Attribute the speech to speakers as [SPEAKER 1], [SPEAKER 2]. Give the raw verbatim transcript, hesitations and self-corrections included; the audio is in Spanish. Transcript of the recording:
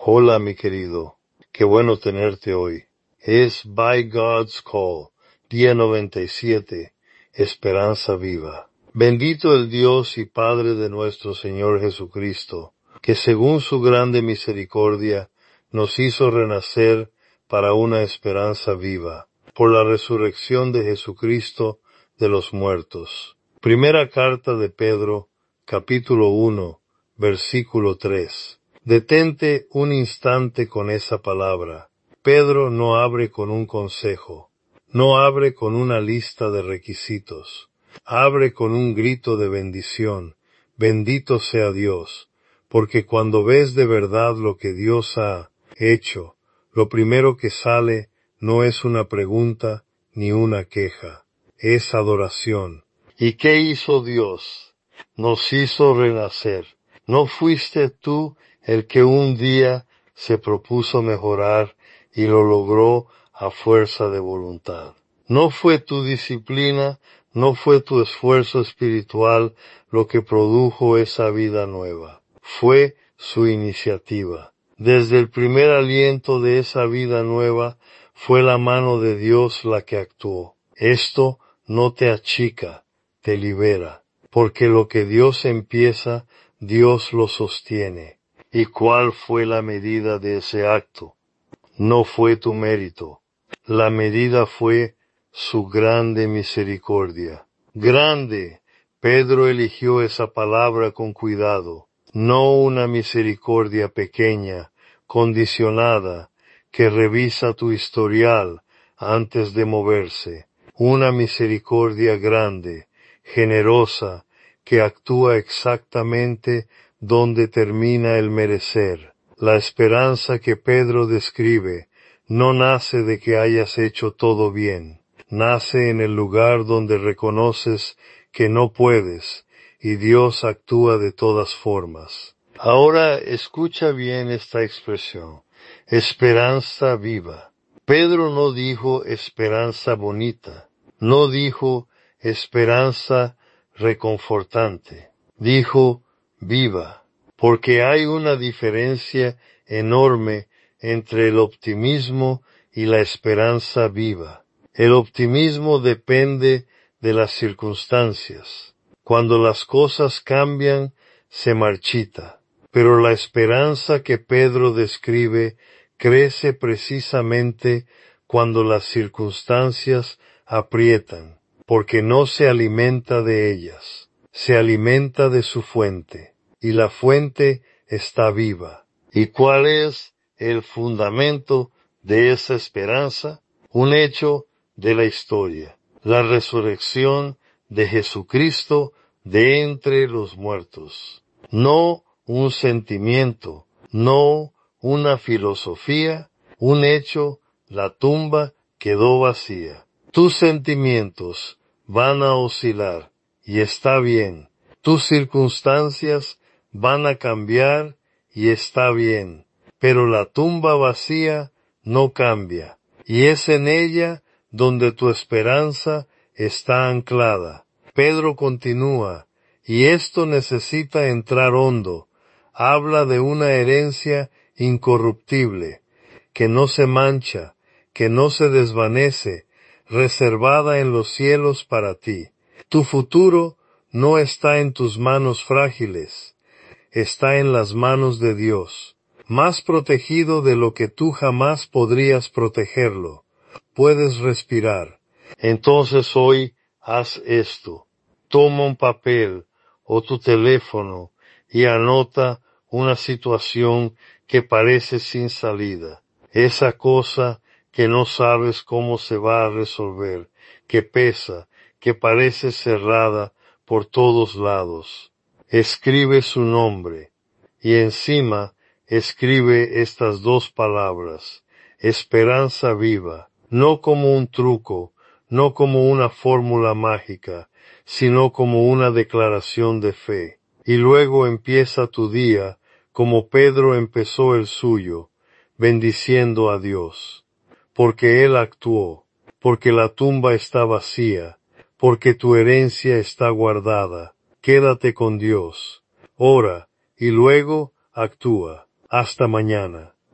[SPEAKER 1] Hola, mi querido. Qué bueno tenerte hoy. Es By God's Call, día noventa y siete, Esperanza Viva. Bendito el Dios y Padre de nuestro Señor Jesucristo, que según su grande misericordia nos hizo renacer para una esperanza viva, por la resurrección de Jesucristo de los muertos. Primera carta de Pedro, capítulo uno, versículo tres. Detente un instante con esa palabra. Pedro no abre con un consejo, no abre con una lista de requisitos, abre con un grito de bendición. Bendito sea Dios, porque cuando ves de verdad lo que Dios ha hecho, lo primero que sale no es una pregunta ni una queja, es adoración. ¿Y qué hizo Dios? Nos hizo renacer. ¿No fuiste tú el que un día se propuso mejorar y lo logró a fuerza de voluntad? No fue tu disciplina, no fue tu esfuerzo espiritual lo que produjo esa vida nueva. Fue su iniciativa. Desde el primer aliento de esa vida nueva, fue la mano de Dios la que actuó. Esto no te achica, te libera, porque lo que Dios empieza, Dios lo sostiene. ¿Y cuál fue la medida de ese acto? No fue tu mérito. La medida fue su grande misericordia. Grande. Pedro eligió esa palabra con cuidado. No una misericordia pequeña, condicionada, que revisa tu historial antes de moverse. Una misericordia grande, generosa, que actúa exactamente donde termina el merecer. La esperanza que Pedro describe no nace de que hayas hecho todo bien, nace en el lugar donde reconoces que no puedes y Dios actúa de todas formas. Ahora escucha bien esta expresión, esperanza viva. Pedro no dijo esperanza bonita, no dijo esperanza reconfortante, dijo viva, porque hay una diferencia enorme entre el optimismo y la esperanza viva. El optimismo depende de las circunstancias. Cuando las cosas cambian, se marchita. Pero la esperanza que Pedro describe crece precisamente cuando las circunstancias aprietan, porque no se alimenta de ellas, se alimenta de su fuente, y la fuente está viva. ¿Y cuál es el fundamento de esa esperanza? Un hecho de la historia, la resurrección de Jesucristo de entre los muertos. No un sentimiento, no una filosofía, un hecho, la tumba quedó vacía. Tus sentimientos van a oscilar, y está bien. Tus circunstancias van a cambiar, y está bien. Pero la tumba vacía no cambia, y es en ella donde tu esperanza está anclada. Pedro continúa, y esto necesita entrar hondo. Habla de una herencia incorruptible, que no se mancha, que no se desvanece, reservada en los cielos para ti. Tu futuro no está en tus manos frágiles, está en las manos de Dios, más protegido de lo que tú jamás podrías protegerlo. Puedes respirar. Entonces hoy haz esto. Toma un papel o tu teléfono y anota una situación que parece sin salida. Esa cosa que no sabes cómo se va a resolver, que pesa, que parece cerrada por todos lados. Escribe su nombre y encima escribe estas dos palabras, esperanza viva, no como un truco, no como una fórmula mágica, sino como una declaración de fe. Y luego empieza tu día como Pedro empezó el suyo, bendiciendo a Dios, porque Él actuó, porque la tumba está vacía, porque tu herencia está guardada. Quédate con Dios, ora y luego actúa. Hasta mañana.